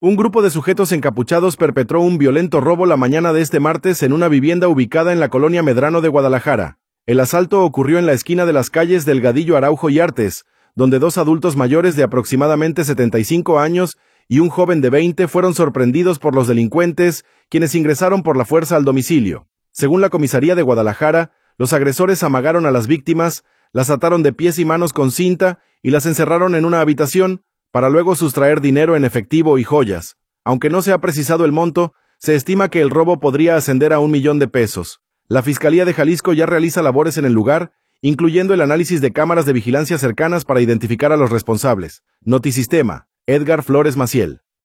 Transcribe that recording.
Un grupo de sujetos encapuchados perpetró un violento robo la mañana de este martes en una vivienda ubicada en la colonia Medrano de Guadalajara. El asalto ocurrió en la esquina de las calles Delgadillo Araujo y Artes, donde dos adultos mayores de aproximadamente 75 años y un joven de 20 fueron sorprendidos por los delincuentes, quienes ingresaron por la fuerza al domicilio. Según la comisaría de Guadalajara, los agresores amagaron a las víctimas, las ataron de pies y manos con cinta y las encerraron en una habitación, para luego sustraer dinero en efectivo y joyas. Aunque no se ha precisado el monto, se estima que el robo podría ascender a 1 millón de pesos. La Fiscalía de Jalisco ya realiza labores en el lugar, incluyendo el análisis de cámaras de vigilancia cercanas para identificar a los responsables. Notisistema, Edgar Flores Maciel.